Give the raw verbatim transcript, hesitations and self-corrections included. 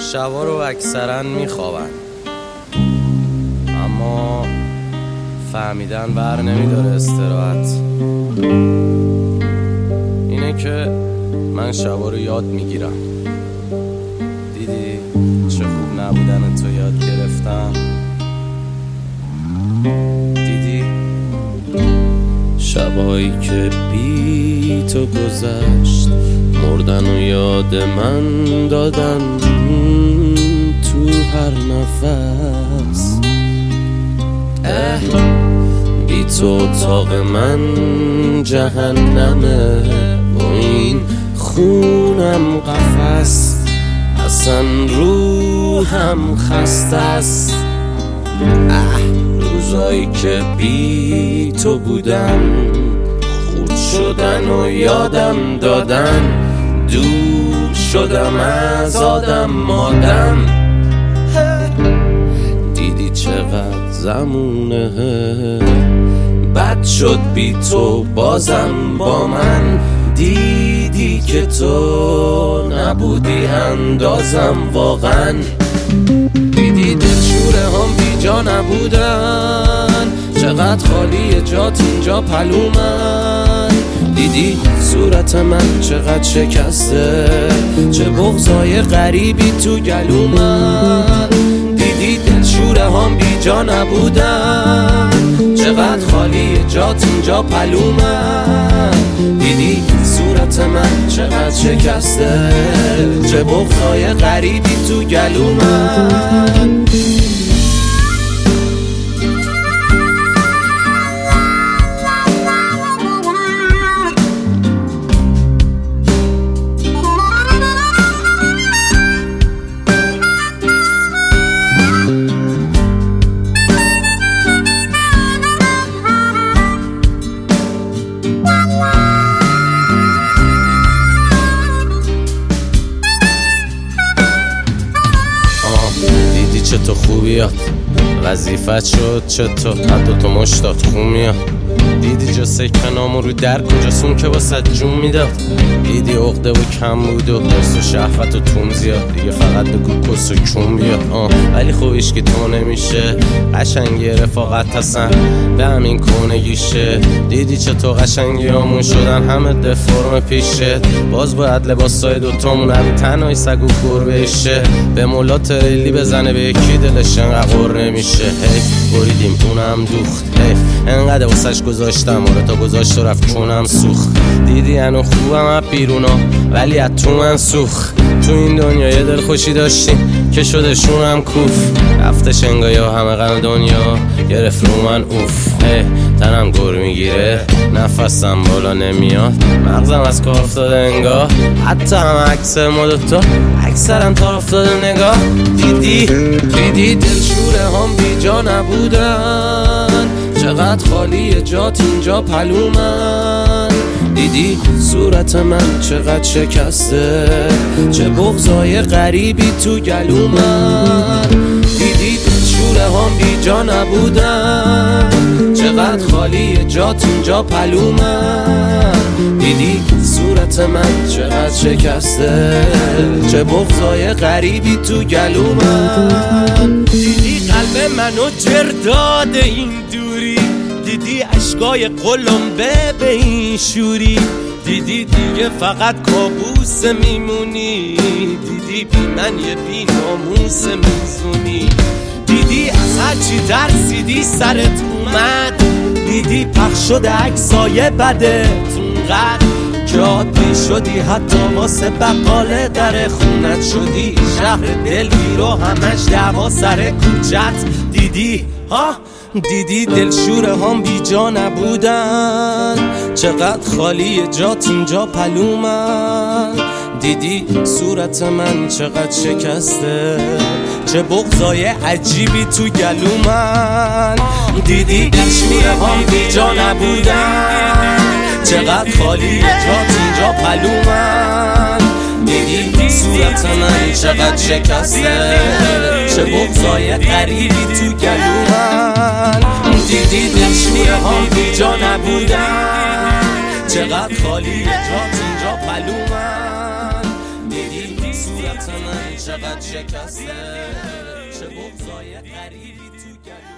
شبا رو اکثرا میخوابن، اما فهمیدن بر نمیداره استراحت. اینه که من شبا رو یاد میگیرم. دیدی چه خوب نبودن تو یاد گرفتم. دیدی شبایی که بی تو گذشت، مردن و یاد من دادن تو هر نفس. اه بی تو اتاق من جهنمه و این خونم قفس. اصلا روحم خسته است. اه روزایی که بی تو بودم، خورد شدن و یادم دادن. دور شدم از آدم مادم. دیدی چقدر زمونه بد شد بی تو بازم با من. دیدی که تو نبودی اندازم واقعا. دیدی دلشوره هم بی جا نبودن، چقدر خالی جات اینجا پلومن. دیدی صورت من چقدر شکسته، چه بغضای غریبی تو گلومن. دیدی دلشوره هم بی جا نبودن، چقدر خالی جات اینجا پلومن. دیدی صورت من چقدر شکسته، چه بغضای غریبی تو گلومن. دیدی چه تو خوبیات وظیفت شد، چه تو حتی تو مشتات خون میاد. دیدی جا سکنامو رو در کجاسون که واسه جون میداد. دیدی عقده و کم بود و حرس و شهوت و تون زیاد. دیگه فقط بگو کس و کون بیاد. آه ولی خوبیش که تو نمیشه، قشنگی رفاقت هستن به همین کونگیشه. دیدی چه تو قشنگی همون شدن همه دفرم پیشه. باز باید لباسای دوتامون رو تنهای سگ و گربهشه. به مولا تریلی بزنه به یکی دلش انقدر قر نمیشه. حیف بریدیم اونم دوخت، حیف انقدر واسش گذاشتم آره تا گذاشت و رفت چونم سوخت. دیدی انو خوبم از بیرونا ولی از تو من سوخت. تو این دنیا یه دل خوشی داشتیم که شده شونم کوف. رفته شنگایا همه غم دنیا گرفت رو من اوف. هی تنم گر میگیره نفسم بالا نمیاد، مغزم از کار افتاده انگار. حتی هم عکس ما دوتا اکثرم تا افتاده نگاه. دیدی دیدی دلشوره هم بی جا نبودن، چقدر خالی جات اینجا پلومن. دیدی صورت من چقدر شکسته، چه بغضای غریبی تو گلومن. دیدی دلشوره هم بی جا نبودن، چقدر خالی جات اینجا پلومن. دیدی صورت من چقدر شکسته، چه بغضای غریبی تو گلومن. دیدی قلب منو جر داده این دوری، دیدی عشقای قلمبه به این شوری. دیدی دیگه فقط کابوس میمونی، دیدی بی من یه بی ناموس میزونی. دیدی از هرچی ترسیدی سرت اومد، دیدی پخش شده عکسای بدت اونقدر که عادی شدی حتی واسه بقاله در خونت شدی. شهر دلگیر و همش دعوا سر کوچت. دیدی ها دیدی دلشوره هم بی جا نبودن، چقدر خالی جات اینجا پلومن. دیدی صورت من چقدر شکسته، چه بغضای عجیبی تو گلومن. دیدی دلشوره هم بی جا نبودن، چقدر خالی جات اینجا پلومن. دیدی صورت من چقدر شکسته، چه بغضای غریبی تو گلومن. دیدی دلشوره هم بی جا نبودن، چقدر خالی جات اینجا پلومن. دیدی صورت حالت من چقدر شکسته، چه بغضای غریبی تو گلو